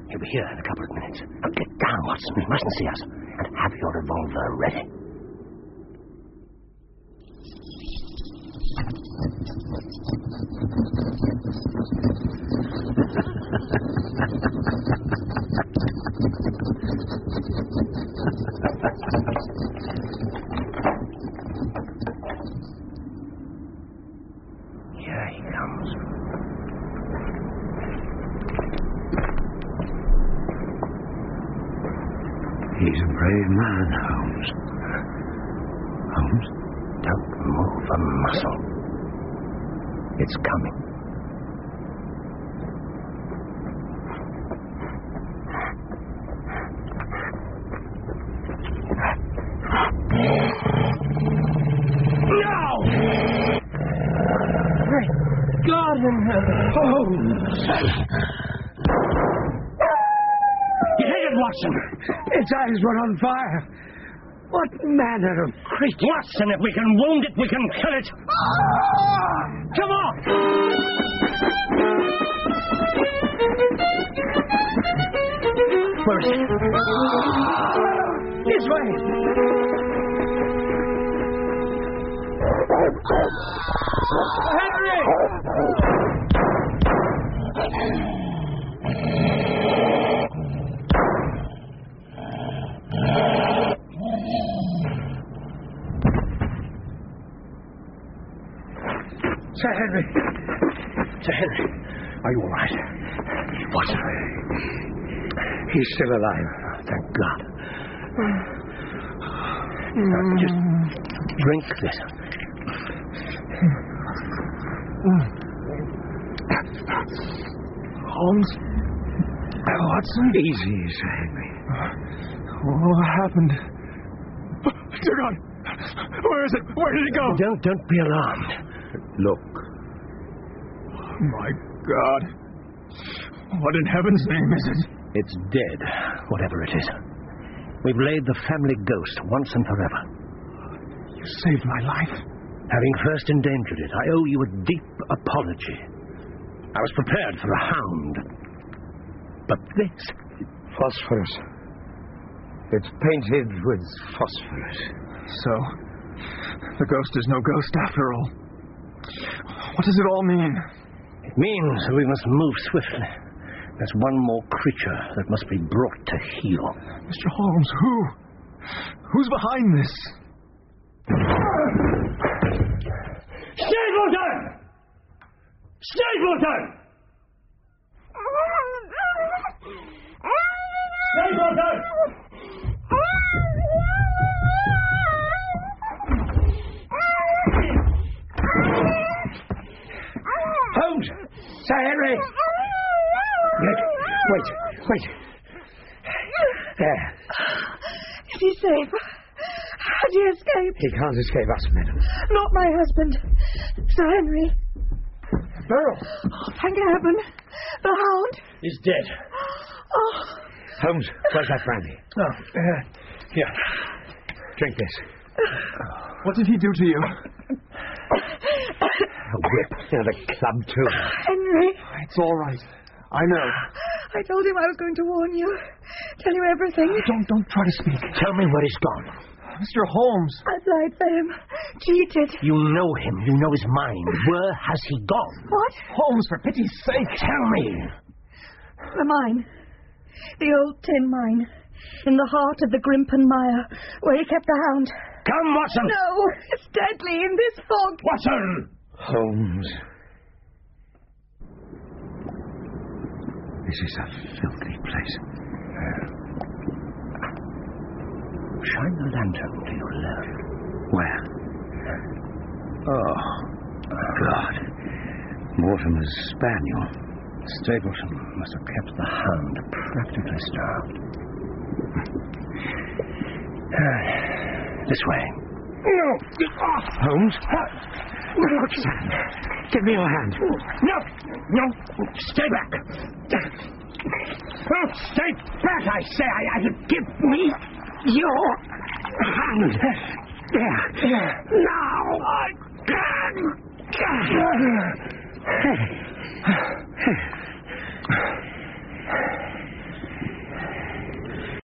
He'll be here in a couple of minutes. Now get down, Watson. He mustn't see us. And have your revolver ready. Here he comes. He's a brave man, Holmes. Holmes? Don't move a muscle. It's coming. God in heaven. Holmes! You hit it, Watson! Its eyes were on fire. What manner of creature? Watson, if we can wound it, we can kill it! Come on! Where is it? This way! Sir Henry! Sir Henry, are you all right? Watson. He's still alive. Thank God. Just drink this. Holmes? Watson? Easy, Sir Henry. What happened? Dear God! Where is it? Where did it go? Don't be alarmed. Look. My God. What in heaven's name is it? It's dead, whatever it is. We've laid the family ghost once and forever. You saved my life. Having first endangered it, I owe you a deep apology. I was prepared for a hound. But this... Phosphorus. It's painted with phosphorus. So, the ghost is no ghost after all. What does it all mean? It means we must move swiftly. There's one more creature that must be brought to heel. Mr. Holmes, who? Who's behind this? Stapleton! Stapleton! Stapleton! Holmes! Sir Henry! Wait. There. Is he safe? Has he escaped? He can't escape us, madam. Not my husband. Sir Henry. Beryl! Oh, thank heaven. The hound. He's dead. Oh. Holmes, where's that brandy? Here. Drink this. What did he do to you? A whip. And a club, too. Henry. It's all right. I know. I told him I was going to warn you. Tell you everything. Don't try to speak. Tell me where he's gone. Mr. Holmes. I lied for him. Cheated. You know him. You know his mind. Where has he gone? What? Holmes, for pity's sake. Tell me. The mine. The old tin mine. In the heart of the Grimpen Mire, where he kept the hound. Come, Watson. No, it's deadly in this fog. Watson! Holmes. This is a filthy place. Shine the lantern to your left. Where? Oh, God. Mortimer's spaniel. Stapleton must have kept the hound practically starved. This way. No! Holmes? Roxanne, give me your hand. No! Stay back! Stay back, I say! Give me your hand! There! Now!